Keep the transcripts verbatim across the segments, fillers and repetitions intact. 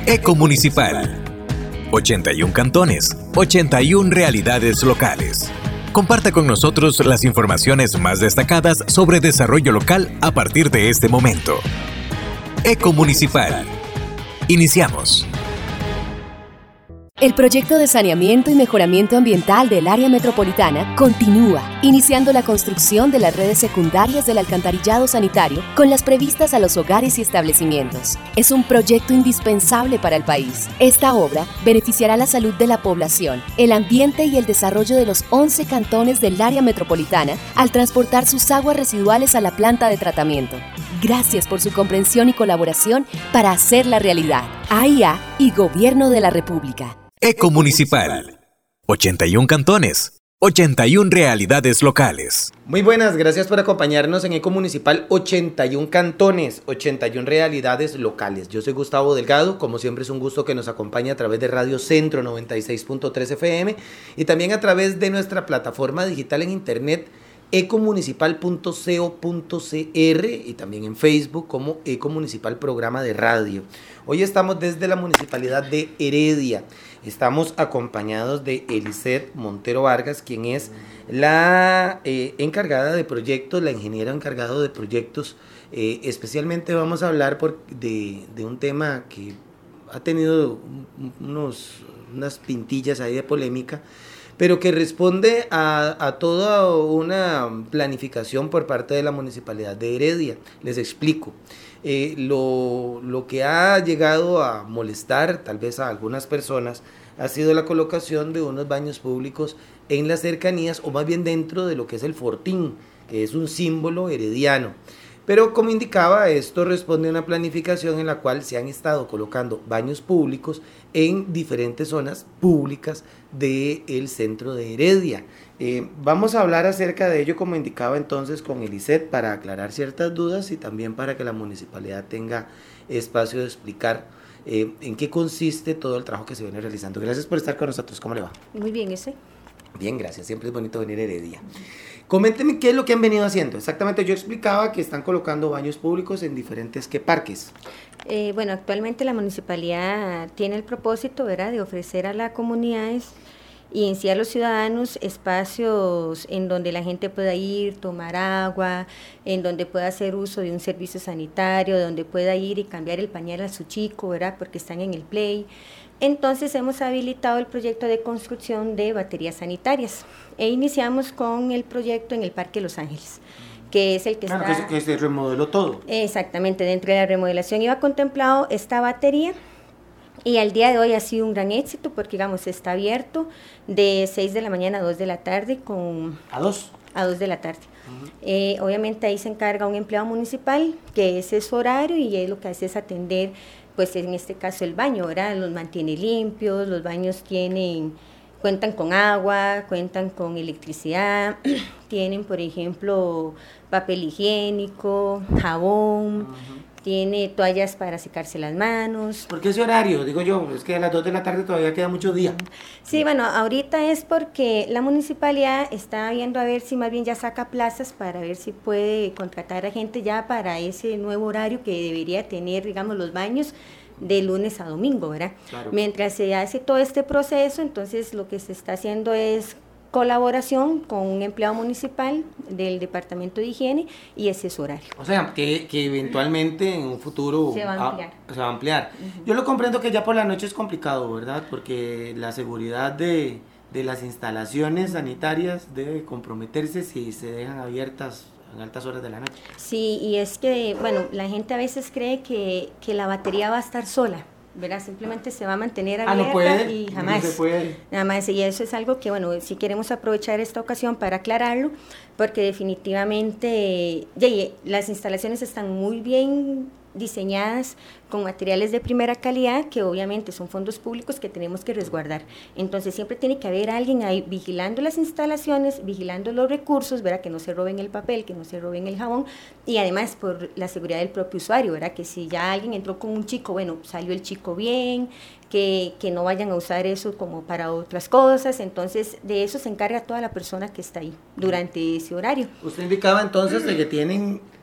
Ecomunicipal. ochenta y uno cantones, ochenta y una realidades locales. Comparta con nosotros las informaciones más destacadas sobre desarrollo local a partir de este momento. Ecomunicipal. Iniciamos. El proyecto de saneamiento y mejoramiento ambiental del área metropolitana continúa, iniciando la construcción de las redes secundarias del alcantarillado sanitario con las previstas a los hogares y establecimientos. Es un proyecto indispensable para el país. Esta obra beneficiará la salud de la población, el ambiente y el desarrollo de los once cantones del área metropolitana al transportar sus aguas residuales a la planta de tratamiento. Gracias por su comprensión y colaboración para hacerla realidad. A I A y Gobierno de la República. Ecomunicipal. ochenta y uno cantones, ochenta y una realidades locales. Muy buenas, gracias por acompañarnos en Ecomunicipal. ochenta y uno cantones, ochenta y una realidades locales. Yo soy Gustavo Delgado, como siempre es un gusto que nos acompañe a través de Radio Centro noventa y seis punto tres F M y también a través de nuestra plataforma digital en internet ecomunicipal punto co punto c r y también en Facebook como Ecomunicipal Programa de Radio. Hoy estamos desde la Municipalidad de Heredia. Estamos acompañados de Eliseth Montero Vargas, quien es la eh, encargada de proyectos, la ingeniera encargada de proyectos. Eh, especialmente vamos a hablar por, de, de un tema que ha tenido unos, unas pintillas ahí de polémica, pero que responde a, a toda una planificación por parte de la Municipalidad de Heredia. Les explico. Eh, lo, lo que ha llegado a molestar tal vez a algunas personas ha sido la colocación de unos baños públicos en las cercanías, o más bien dentro de lo que es el Fortín, que es un símbolo herediano. Pero como indicaba, esto responde a una planificación en la cual se han estado colocando baños públicos en diferentes zonas públicas del centro de Heredia. Eh, vamos a hablar acerca de ello, como indicaba entonces, con Eliseth, para aclarar ciertas dudas y también para que la municipalidad tenga espacio de explicar eh, en qué consiste todo el trabajo que se viene realizando. Gracias por estar con nosotros. ¿Cómo le va? Muy bien, ese. Bien, gracias. Siempre es bonito venir a Heredia. Coménteme qué es lo que han venido haciendo. Exactamente, yo explicaba que están colocando baños públicos en diferentes ¿qué parques? Eh, bueno, actualmente la municipalidad tiene el propósito, ¿verdad?, de ofrecer a las comunidades y en sí a los ciudadanos espacios en donde la gente pueda ir, tomar agua, en donde pueda hacer uso de un servicio sanitario, donde pueda ir y cambiar el pañal a su chico, ¿verdad?, porque están en el play. Entonces hemos habilitado el proyecto de construcción de baterías sanitarias e iniciamos con el proyecto en el Parque Los Ángeles, que es el que claro, está... que, es, que se remodeló todo. Exactamente, dentro de la remodelación iba contemplado esta batería y al día de hoy ha sido un gran éxito porque, digamos, está abierto de seis de la mañana a dos de la tarde con... ¿A dos? A dos de la tarde. Uh-huh. Eh, obviamente ahí se encarga un empleado municipal que ese es su horario y él lo que hace es atender, pues en este caso el baño, ¿verdad? Los mantiene limpios, los baños tienen, cuentan con agua, cuentan con electricidad, tienen, por ejemplo, papel higiénico, jabón, uh-huh. Tiene toallas para secarse las manos. ¿Por qué ese horario? Digo yo, es que a las dos de la tarde todavía queda mucho día. Sí, bueno, ahorita es porque la municipalidad está viendo a ver si más bien ya saca plazas para ver si puede contratar a gente ya para ese nuevo horario que debería tener, digamos, los baños de lunes a domingo, ¿verdad? Claro. Mientras se hace todo este proceso, entonces lo que se está haciendo es colaboración con un empleado municipal del Departamento de Higiene y ese es horario. O sea, que, que eventualmente en un futuro se va a ampliar. A, se va a ampliar. Uh-huh. Yo lo comprendo que ya por la noche es complicado, ¿verdad? Porque la seguridad de, de las instalaciones sanitarias debe comprometerse si se dejan abiertas en altas horas de la noche. Sí, y es que, bueno, la gente a veces cree que, que la batería va a estar sola, ¿verdad? Simplemente se va a mantener abierta ah, no puede, y jamás. No se puede. Nada más, y eso es algo que, bueno, sí queremos aprovechar esta ocasión para aclararlo, porque definitivamente ya, las instalaciones están muy bien diseñadas con materiales de primera calidad que obviamente son fondos públicos que tenemos que resguardar. Entonces siempre tiene que haber alguien ahí vigilando las instalaciones, vigilando los recursos, ¿verdad? Que no se roben el papel, que no se roben el jabón y además por la seguridad del propio usuario, ¿verdad? Que si ya alguien entró con un chico, bueno, salió el chico bien, que, que no vayan a usar eso como para otras cosas. Entonces de eso se encarga toda la persona que está ahí durante ese horario. Usted indicaba entonces de que tienen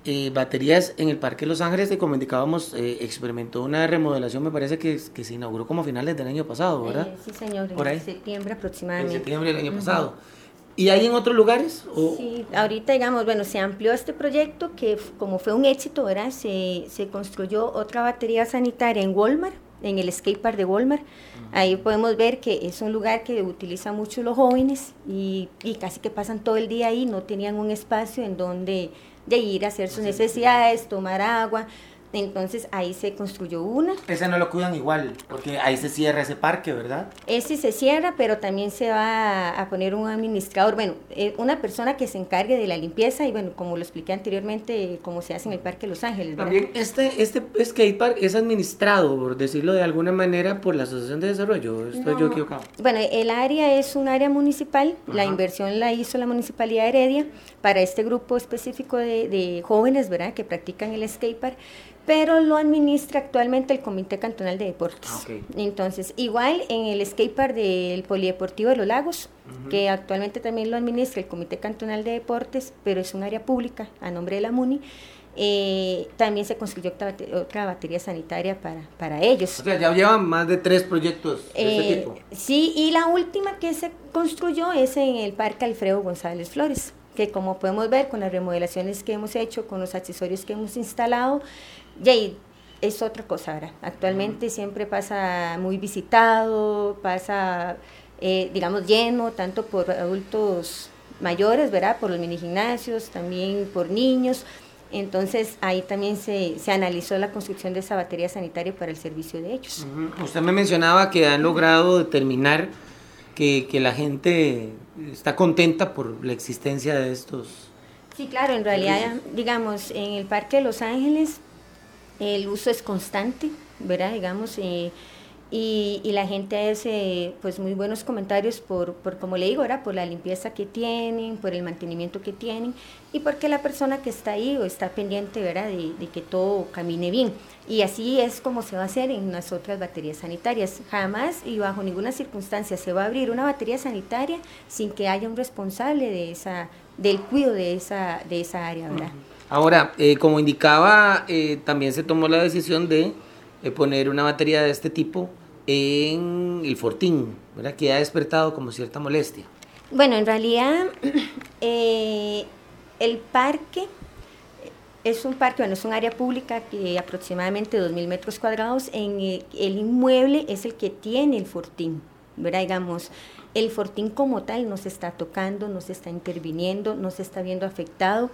eh, baterías en el Parque Los Ángeles, que como indicábamos, eh, experimentó una remodelación, me parece que, que se inauguró como a finales del año pasado, ¿verdad? Eh, sí, señor, ¿Por ahí? en septiembre aproximadamente. En septiembre del año Uh-huh. pasado. ¿Y hay en otros lugares? ¿O? Sí, ahorita digamos, bueno, se amplió este proyecto que como fue un éxito, ¿verdad? Se, se construyó otra batería sanitaria en Walmart, en el skatepark de Walmart. Uh-huh. Ahí podemos ver que es un lugar que utilizan mucho los jóvenes y, y casi que pasan todo el día ahí, no tenían un espacio en donde de ir a hacer sus necesidades, tomar agua. Entonces ahí se construyó una. Ese no lo cuidan igual, porque ahí se cierra ese parque, ¿verdad? Ese se cierra, pero también se va a poner un administrador, bueno, eh, una persona que se encargue de la limpieza y bueno, como lo expliqué anteriormente, como se hace en el Parque Los Ángeles, ¿verdad? También este, este skatepark es administrado, por decirlo de alguna manera, por la Asociación de Desarrollo. ¿Estoy no, yo equivocado? Bueno, el área es un área municipal. Ajá. La inversión la hizo la Municipalidad de Heredia para este grupo específico de, de jóvenes, ¿verdad?, que practican el skatepark, pero lo administra actualmente el Comité Cantonal de Deportes. Okay. Entonces, igual en el skatepark del Polideportivo de Los Lagos, uh-huh. que actualmente también lo administra el Comité Cantonal de Deportes, pero es un área pública a nombre de la MUNI, eh, también se construyó otra batería, otra batería sanitaria para, para ellos. O sea, ya llevan más de tres proyectos de eh, este tipo. Sí, y la última que se construyó es en el Parque Alfredo González Flores, que como podemos ver con las remodelaciones que hemos hecho, con los accesorios que hemos instalado, ya es otra cosa, ¿verdad? Actualmente uh-huh. siempre pasa muy visitado, pasa, eh, digamos, lleno, tanto por adultos mayores, ¿verdad?, por los mini gimnasios, también por niños. Entonces ahí también se, se analizó la construcción de esa batería sanitaria para el servicio de ellos. Uh-huh. Usted me mencionaba que han logrado determinar que, que la gente está contenta por la existencia de estos. Sí, claro, en realidad, servicios. Digamos, en el Parque de Los Ángeles el uso es constante, ¿verdad? Digamos, eh, y, y la gente hace pues muy buenos comentarios por, por, como le digo, ¿verdad?, por la limpieza que tienen, por el mantenimiento que tienen y porque la persona que está ahí o está pendiente, ¿verdad?, de, de que todo camine bien. Y así es como se va a hacer en las otras baterías sanitarias. Jamás y bajo ninguna circunstancia se va a abrir una batería sanitaria sin que haya un responsable de esa, del cuidado de esa, de esa área, ¿verdad? Uh-huh. Ahora, eh, como indicaba, eh, también se tomó la decisión de eh, poner una batería de este tipo en el Fortín, ¿verdad?, que ha despertado como cierta molestia. Bueno, en realidad eh, el parque es un parque, bueno, es un área pública que aproximadamente dos mil metros cuadrados. En el, el inmueble es el que tiene el Fortín, ¿verdad? Digamos, el Fortín como tal no se está tocando, no se está interviniendo, no se está viendo afectado.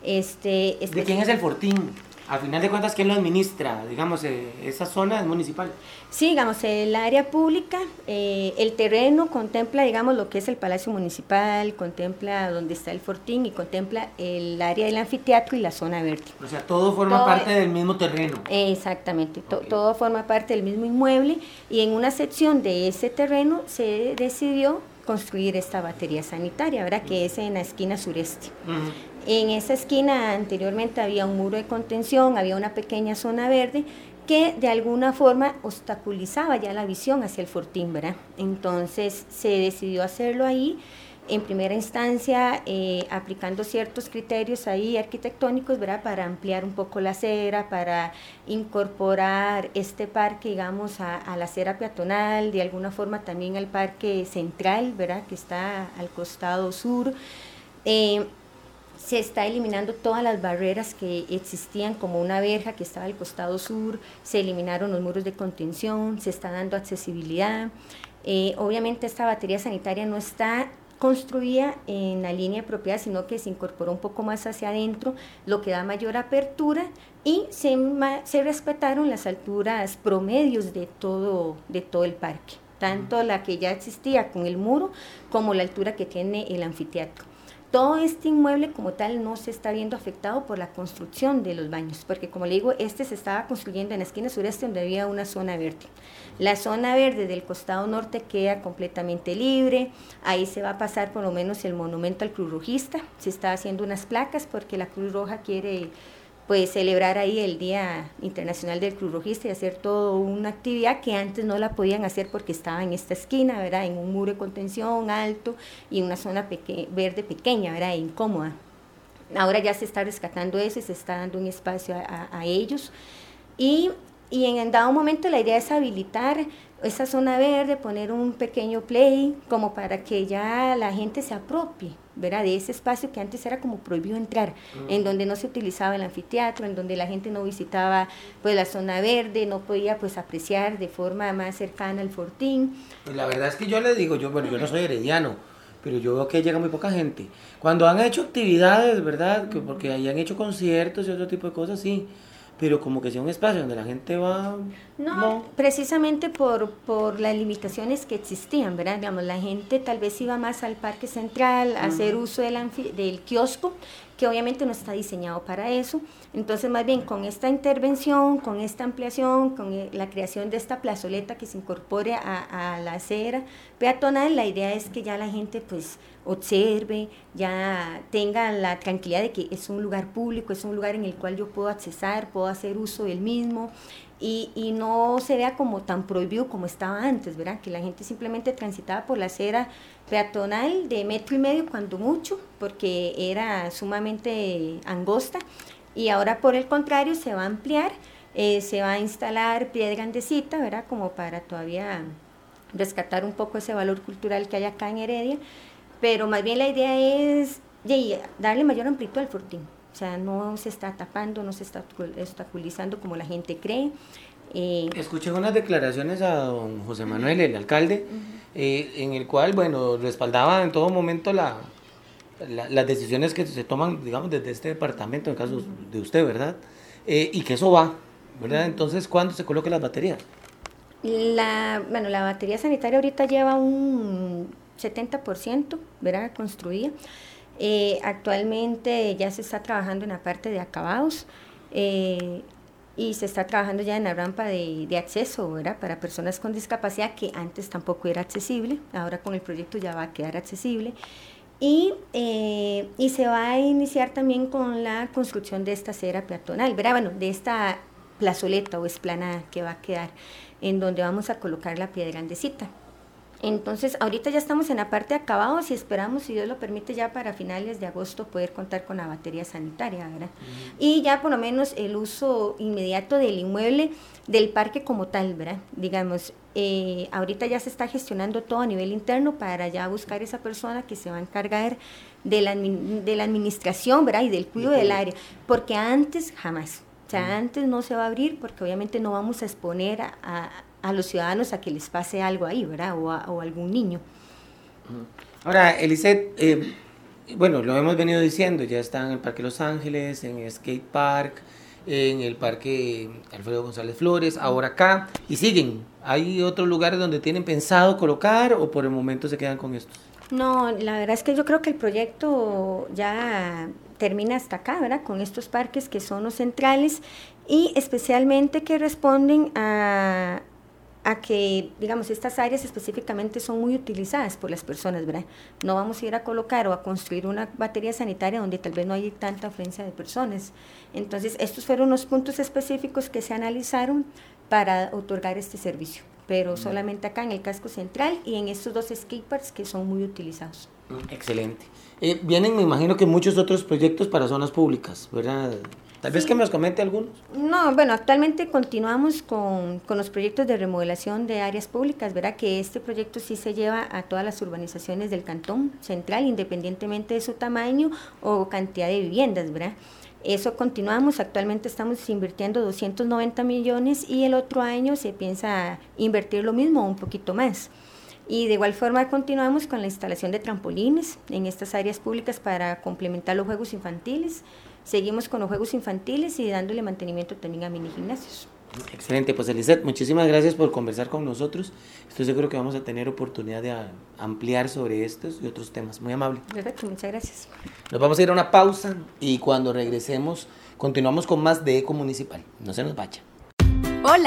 Este, este ¿De quién es el Fortín? Al final de cuentas, ¿quién lo administra? Digamos, eh, esa zona es municipal. Sí, digamos, el área pública, eh, el terreno contempla, digamos, lo que es el Palacio Municipal, contempla donde está el Fortín y contempla el área del anfiteatro y la zona verde. O sea, todo forma todo, parte del mismo terreno. Exactamente, to, okay. todo forma parte del mismo inmueble y en una sección de ese terreno se decidió construir esta batería sanitaria, ¿verdad?, que es en la esquina sureste. Uh-huh. En esa esquina anteriormente había un muro de contención, había una pequeña zona verde que de alguna forma obstaculizaba ya la visión hacia el Fortín, ¿verdad? Entonces se decidió hacerlo ahí, en primera instancia eh, aplicando ciertos criterios ahí arquitectónicos, ¿verdad?, para ampliar un poco la acera, para incorporar este parque, digamos, a, a la acera peatonal, de alguna forma también al parque central, ¿verdad?, que está al costado sur. Eh, se está eliminando todas las barreras que existían, como una verja que estaba al costado sur, se eliminaron los muros de contención, se está dando accesibilidad. Eh, obviamente esta batería sanitaria no está construida en la línea de propiedad, sino que se incorporó un poco más hacia adentro, lo que da mayor apertura y se, se respetaron las alturas promedios de todo, de todo el parque, tanto la que ya existía con el muro como la altura que tiene el anfiteatro. Todo este inmueble como tal no se está viendo afectado por la construcción de los baños, porque como le digo, este se estaba construyendo en la esquina sureste donde había una zona verde. La zona verde del costado norte queda completamente libre, ahí se va a pasar por lo menos el monumento al Cruz Rojista, se está haciendo unas placas porque la Cruz Roja quiere pues celebrar ahí el Día Internacional del Cruz Rojista y hacer toda una actividad que antes no la podían hacer porque estaba en esta esquina, ¿verdad?, en un muro de contención alto y una zona peque- verde pequeña, ¿verdad?, e incómoda. ahora ya se está rescatando eso y se está dando un espacio a, a, a ellos. Y, y en dado momento la idea es habilitar esa zona verde, poner un pequeño play, como para que ya la gente se apropie, ¿verdad? De ese espacio que antes era como prohibido entrar, mm. en donde no se utilizaba el anfiteatro, en donde la gente no visitaba pues la zona verde, no podía pues apreciar de forma más cercana el Fortín. La verdad es que yo le digo, yo, bueno, yo no soy herediano, pero yo veo que llega muy poca gente. Cuando han hecho actividades, ¿verdad? Que porque ahí han hecho conciertos y otro tipo de cosas, sí. Pero como que sea un espacio donde la gente va... No, no. precisamente por, por las limitaciones que existían, ¿verdad? Digamos, la gente tal vez iba más al Parque Central a uh-huh. hacer uso del, anfi- del kiosco, que obviamente no está diseñado para eso. Entonces, más bien, con esta intervención, con esta ampliación, con la creación de esta plazoleta que se incorpore a, a la acera peatonal, la idea es que ya la gente, pues, observe, ya tenga la tranquilidad de que es un lugar público, es un lugar en el cual yo puedo accesar, puedo hacer uso del mismo, y, y no se vea como tan prohibido como estaba antes, ¿verdad? Que la gente simplemente transitaba por la acera peatonal de metro y medio cuando mucho, porque era sumamente angosta, y ahora por el contrario se va a ampliar, eh, se va a instalar piedra andesita, ¿verdad? Como para todavía rescatar un poco ese valor cultural que hay acá en Heredia, pero más bien la idea es de darle mayor amplitud al Fortín. O sea, no se está tapando, no se está obstaculizando como la gente cree. Eh, Escuché unas declaraciones a don José Manuel, el alcalde, uh-huh. eh, en el cual, bueno, respaldaba en todo momento la, la, las decisiones que se toman, digamos, desde este departamento, en el caso uh-huh. de usted, ¿verdad? Eh, y que eso va, ¿verdad? Uh-huh. Entonces, ¿cuándo se coloquen las baterías? La, bueno, la batería sanitaria ahorita lleva un setenta por ciento, ¿verdad? Construida. Eh, actualmente ya se está trabajando en la parte de acabados eh, y se está trabajando ya en la rampa de, de acceso, ¿verdad? Para personas con discapacidad, que antes tampoco era accesible, ahora con el proyecto ya va a quedar accesible. Y, eh, y se va a iniciar también con la construcción de esta acera peatonal, ¿verdad? Bueno, de esta plazoleta o esplanada que va a quedar, en donde vamos a colocar la piedra andesita. Entonces, ahorita ya estamos en la parte de acabados y esperamos, si Dios lo permite, ya para finales de agosto poder contar con la batería sanitaria, ¿verdad? Uh-huh. Y ya por lo menos el uso inmediato del inmueble, del parque como tal, ¿verdad? Digamos, eh, ahorita ya se está gestionando todo a nivel interno para ya buscar esa persona que se va a encargar de la, de la administración, ¿verdad? Y del cuidado uh-huh. del área, porque antes jamás. O sea, uh-huh. antes no se va a abrir porque obviamente no vamos a exponer a, a a los ciudadanos a que les pase algo ahí, ¿verdad? O a, o a algún niño. Ahora, Eliseth, eh, bueno, lo hemos venido diciendo, ya está en el Parque Los Ángeles, en el Skate Park, en el Parque Alfredo González Flores, ahora acá, y siguen. ¿Hay otros lugares donde tienen pensado colocar o por el momento se quedan con estos? No, la verdad es que yo creo que el proyecto ya termina hasta acá, ¿verdad? Con estos parques que son los centrales y especialmente que responden a... a que, digamos, estas áreas específicamente son muy utilizadas por las personas, ¿verdad? No vamos a ir a colocar o a construir una batería sanitaria donde tal vez no hay tanta afluencia de personas. Entonces, estos fueron los puntos específicos que se analizaron para otorgar este servicio, pero solamente acá en el casco central y en estos dos skateparks que son muy utilizados. Excelente. Eh, vienen, me imagino que muchos otros proyectos para zonas públicas, ¿verdad? Tal vez sí. Que nos comente algunos. No, bueno, actualmente continuamos con, con los proyectos de remodelación de áreas públicas, ¿verdad? Que este proyecto sí se lleva a todas las urbanizaciones del Cantón Central, independientemente de su tamaño o cantidad de viviendas, ¿verdad? Eso continuamos, actualmente estamos invirtiendo doscientos noventa millones y el otro año se piensa invertir lo mismo o un poquito más. Y de igual forma continuamos con la instalación de trampolines en estas áreas públicas para complementar los juegos infantiles. Seguimos con los juegos infantiles y dándole mantenimiento también a mini gimnasios. Excelente, pues Eliseth, muchísimas gracias por conversar con nosotros. Estoy seguro que vamos a tener oportunidad de ampliar sobre estos y otros temas. Muy amable. Perfecto, muchas gracias. Nos vamos a ir a una pausa y cuando regresemos continuamos con más de Eco Municipal. No se nos vaya. Hola,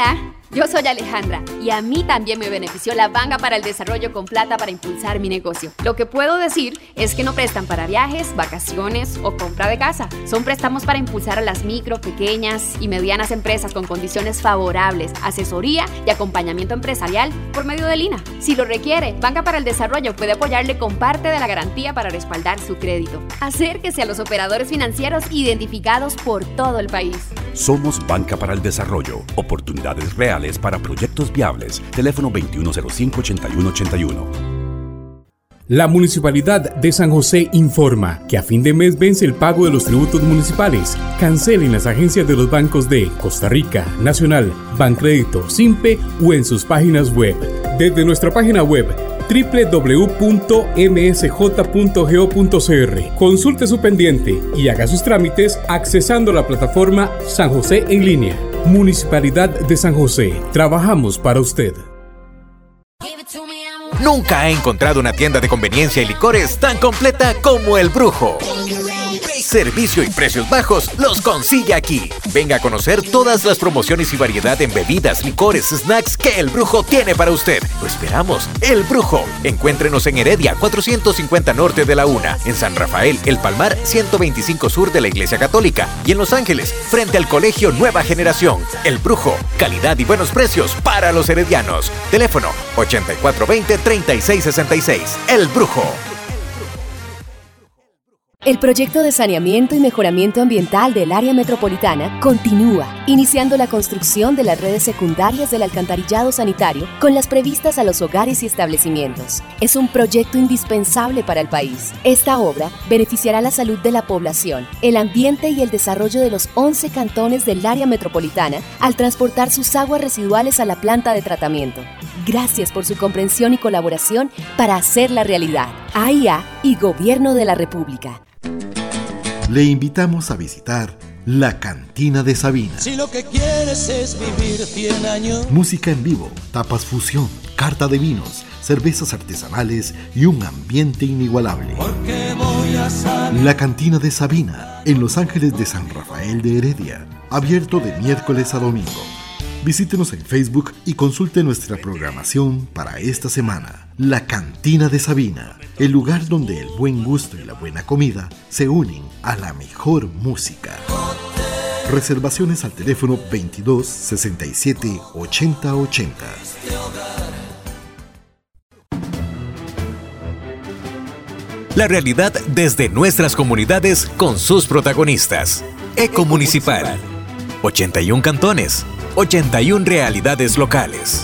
Yo soy Alejandra y a mí también me benefició la Banca para el Desarrollo con plata para impulsar mi negocio. Lo que puedo decir es que no prestan para viajes, vacaciones o compra de casa. Son préstamos para impulsar a las micro, pequeñas y medianas empresas con condiciones favorables, asesoría y acompañamiento empresarial por medio de Lina. Si lo requiere, Banca para el Desarrollo puede apoyarle con parte de la garantía para respaldar su crédito. Acérquese a los operadores financieros identificados por todo el país. Somos Banca para el Desarrollo. Oportunidades reales para proyectos viables. Teléfono veintiuno cero cinco, ochenta y uno ochenta y uno. La Municipalidad de San José informa que a fin de mes vence el pago de los tributos municipales. Cancelen las agencias de los bancos de Costa Rica, Nacional, Bancrédito, Simpe o en sus páginas web. Desde nuestra página web doble u doble u doble u punto m s j punto go punto c r. Consulte su pendiente y haga sus trámites accesando la plataforma San José en línea. Municipalidad de San José. Trabajamos para usted. Nunca he encontrado una tienda de conveniencia y licores tan completa como El Brujo. Servicio y precios bajos los consigue aquí. Venga a conocer todas las promociones y variedad en bebidas, licores, snacks que El Brujo tiene para usted. Lo esperamos. El Brujo. Encuéntrenos en Heredia, cuatrocientos cincuenta Norte de la Una. En San Rafael, El Palmar, ciento veinticinco Sur de la Iglesia Católica. Y en Los Ángeles, frente al Colegio Nueva Generación. El Brujo. Calidad y buenos precios para los heredianos. Teléfono ochenta y cuatro veinte, treinta y seis sesenta y seis. El Brujo. El proyecto de saneamiento y mejoramiento ambiental del área metropolitana continúa, iniciando la construcción de las redes secundarias del alcantarillado sanitario con las previstas a los hogares y establecimientos. Es un proyecto indispensable para el país. Esta obra beneficiará la salud de la población, el ambiente y el desarrollo de los once cantones del área metropolitana al transportar sus aguas residuales a la planta de tratamiento. Gracias por su comprensión y colaboración para hacerla realidad. A I A y Gobierno de la República. Le invitamos a visitar la Cantina de Sabina. Si lo que quieres es vivir cien años. Música en vivo, tapas fusión, carta de vinos, cervezas artesanales y un ambiente inigualable. Porque voy a saber. La Cantina de Sabina, en Los Ángeles de San Rafael de Heredia. Abierto de miércoles a domingo. Visítenos en Facebook y consulte nuestra programación para esta semana. La Cantina de Sabina, el lugar donde el buen gusto y la buena comida se unen a la mejor música. Reservaciones al teléfono veintidós, sesenta y siete, ochenta ochenta. La realidad desde nuestras comunidades con sus protagonistas. Eco Municipal. ochenta y uno cantones. ochenta y uno realidades locales.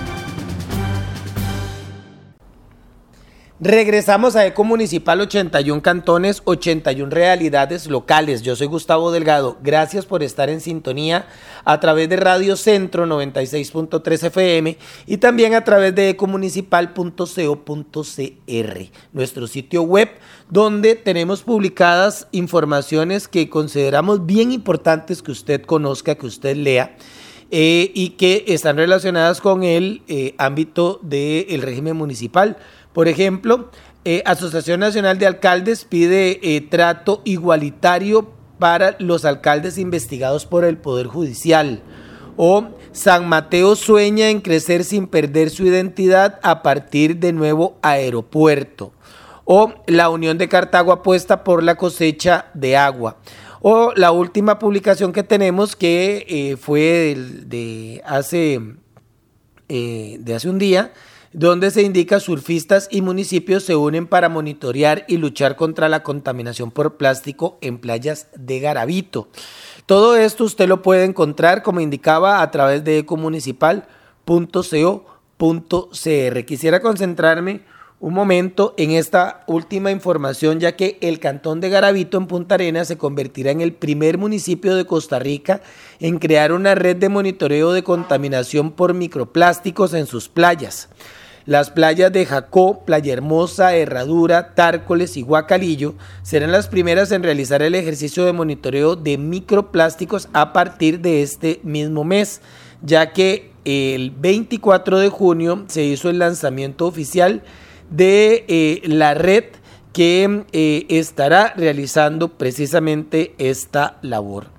Regresamos a Eco Municipal, ochenta y uno cantones, ochenta y uno realidades locales. Yo soy Gustavo Delgado. Gracias por estar en sintonía a través de Radio Centro noventa y seis punto tres F M y también a través de ecomunicipal punto co punto c r, nuestro sitio web donde tenemos publicadas informaciones que consideramos bien importantes que usted conozca, que usted lea. Eh, y que están relacionadas con el eh, ámbito del régimen municipal. Por ejemplo, eh, Asociación Nacional de Alcaldes pide eh, trato igualitario para los alcaldes investigados por el Poder Judicial. O San Mateo sueña en crecer sin perder su identidad a partir de nuevo aeropuerto. O la Unión de Cartago apuesta por la cosecha de agua. O la última publicación que tenemos que eh, fue de, de, hace, eh, de hace un día, donde se indica surfistas y municipios se unen para monitorear y luchar contra la contaminación por plástico en playas de Garavito. Todo esto usted lo puede encontrar, como indicaba, a través de ecomunicipal punto co punto c r. Quisiera concentrarme un momento en esta última información, ya que el cantón de Garavito en Punta Arenas se convertirá en el primer municipio de Costa Rica en crear una red de monitoreo de contaminación por microplásticos en sus playas. Las playas de Jacó, Playa Hermosa, Herradura, Tárcoles y Guacalillo serán las primeras en realizar el ejercicio de monitoreo de microplásticos a partir de este mismo mes, ya que el veinticuatro de junio se hizo el lanzamiento oficial de eh, la red que eh, estará realizando precisamente esta labor.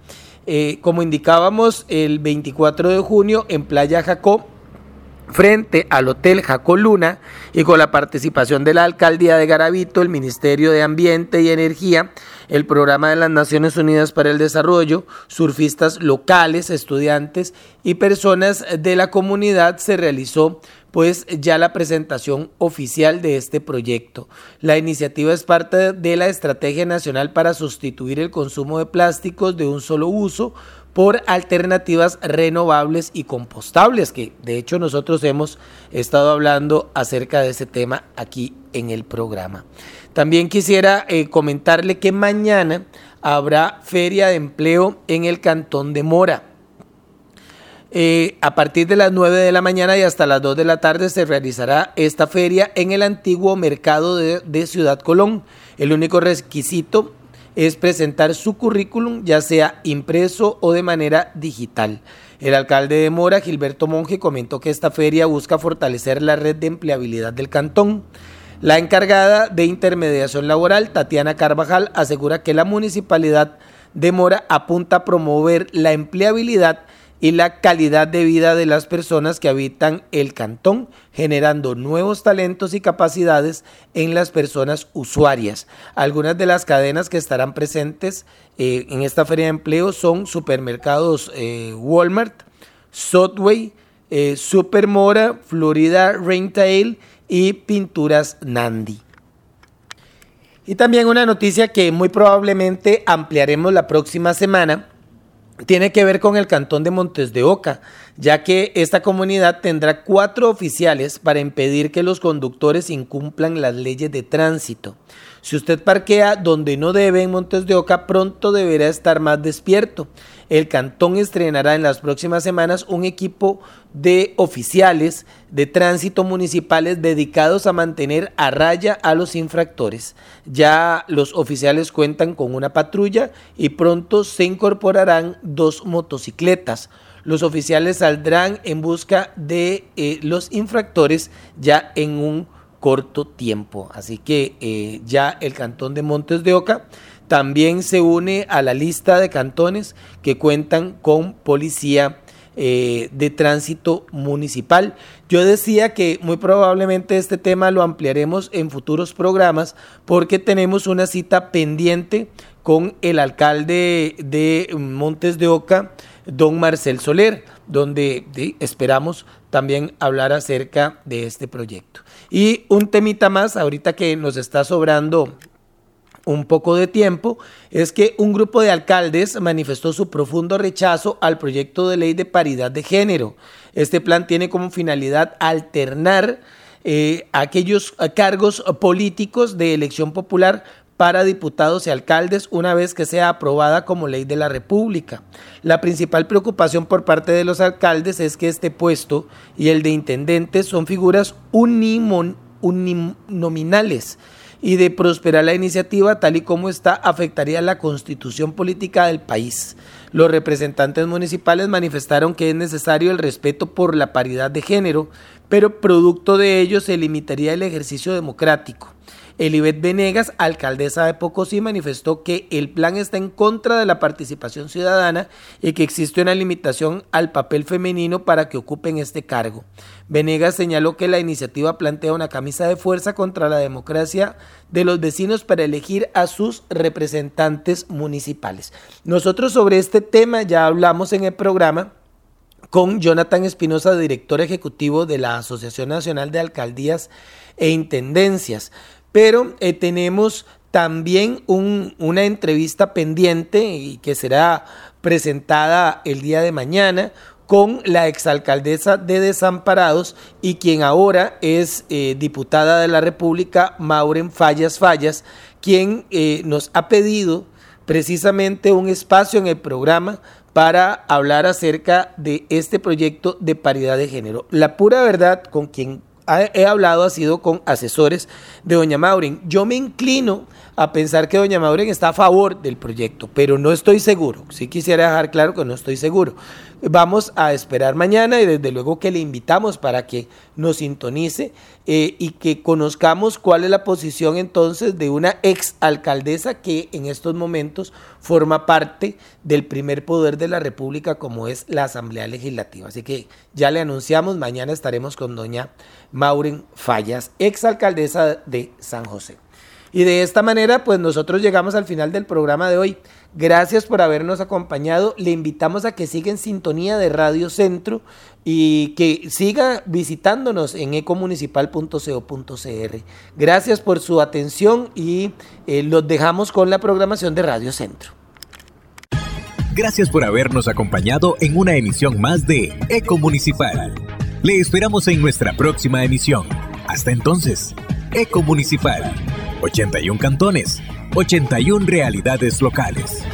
eh, como indicábamos, el veinticuatro de junio en Playa Jacó, frente al Hotel Jacó Luna, y con la participación de la Alcaldía de Garavito, el Ministerio de Ambiente y Energía, el Programa de las Naciones Unidas para el Desarrollo, surfistas locales, estudiantes y personas de la comunidad, se realizó pues ya la presentación oficial de este proyecto. La iniciativa es parte de la Estrategia Nacional para sustituir el consumo de plásticos de un solo uso por alternativas renovables y compostables, que de hecho nosotros hemos estado hablando acerca de ese tema aquí en el programa. También quisiera eh, comentarle que mañana habrá feria de empleo en el Cantón de Mora. Eh, a partir de las nueve de la mañana y hasta las dos de la tarde se realizará esta feria en el antiguo mercado de, de Ciudad Colón. El único requisito es presentar su currículum, ya sea impreso o de manera digital. El alcalde de Mora, Gilberto Monge, comentó que esta feria busca fortalecer la red de empleabilidad del cantón. La encargada de intermediación laboral, Tatiana Carvajal, asegura que la municipalidad de Mora apunta a promover la empleabilidad y la calidad de vida de las personas que habitan el cantón, generando nuevos talentos y capacidades en las personas usuarias. Algunas de las cadenas que estarán presentes eh, en esta feria de empleo son supermercados eh, Walmart, Subway, eh, Super Mora, Florida Retail y Pinturas Nandi. Y también una noticia que muy probablemente ampliaremos la próxima semana, tiene que ver con el cantón de Montes de Oca, ya que esta comunidad tendrá cuatro oficiales para impedir que los conductores incumplan las leyes de tránsito. Si usted parquea donde no debe en Montes de Oca, pronto deberá estar más despierto. El cantón estrenará en las próximas semanas un equipo de oficiales de tránsito municipales dedicados a mantener a raya a los infractores. Ya los oficiales cuentan con una patrulla y pronto se incorporarán dos motocicletas. Los oficiales saldrán en busca de eh, los infractores ya en un corto tiempo. Así que eh, ya el cantón de Montes de Oca también se une a la lista de cantones que cuentan con policía eh, de tránsito municipal. Yo decía que muy probablemente este tema lo ampliaremos en futuros programas porque tenemos una cita pendiente con el alcalde de Montes de Oca, don Marcel Soler, donde sí, esperamos también hablar acerca de este proyecto. Y un temita más, ahorita que nos está sobrando un poco de tiempo, es que un grupo de alcaldes manifestó su profundo rechazo al proyecto de ley de paridad de género. Este plan tiene como finalidad alternar eh, aquellos cargos políticos de elección popular para diputados y alcaldes una vez que sea aprobada como ley de la República. La principal preocupación por parte de los alcaldes es que este puesto y el de intendentes son figuras unimon, uninominales y de prosperar la iniciativa tal y como está afectaría la constitución política del país. Los representantes municipales manifestaron que es necesario el respeto por la paridad de género, pero producto de ello se limitaría el ejercicio democrático. Elibet Venegas, alcaldesa de Pocosí, manifestó que el plan está en contra de la participación ciudadana y que existe una limitación al papel femenino para que ocupen este cargo. Venegas señaló que la iniciativa plantea una camisa de fuerza contra la democracia de los vecinos para elegir a sus representantes municipales. Nosotros sobre este tema ya hablamos en el programa con Jonathan Espinosa, director ejecutivo de la Asociación Nacional de Alcaldías e Intendencias. Pero eh, tenemos también un, una entrevista pendiente y que será presentada el día de mañana con la exalcaldesa de Desamparados y quien ahora es eh, diputada de la República, Mauren Fallas Fallas, quien eh, nos ha pedido precisamente un espacio en el programa para hablar acerca de este proyecto de paridad de género. La pura verdad, con quien he hablado ha sido con asesores de doña Mauren. Yo me inclino a pensar que doña Mauren está a favor del proyecto, pero no estoy seguro. Sí quisiera dejar claro que no estoy seguro. Vamos a esperar mañana y desde luego que le invitamos para que nos sintonice eh, y que conozcamos cuál es la posición entonces de una ex alcaldesa que en estos momentos forma parte del primer poder de la República, como es la Asamblea Legislativa. Así que ya le anunciamos, mañana estaremos con doña Mauren Fallas, ex alcaldesa de San José. Y de esta manera, pues nosotros llegamos al final del programa de hoy. Gracias por habernos acompañado. Le invitamos a que siga en sintonía de Radio Centro y que siga visitándonos en ecomunicipal punto co punto cr. Gracias por su atención y eh, los dejamos con la programación de Radio Centro. Gracias por habernos acompañado en una emisión más de Ecomunicipal. Le esperamos en nuestra próxima emisión. Hasta entonces, Ecomunicipal. ochenta y uno cantones, ochenta y una realidades locales.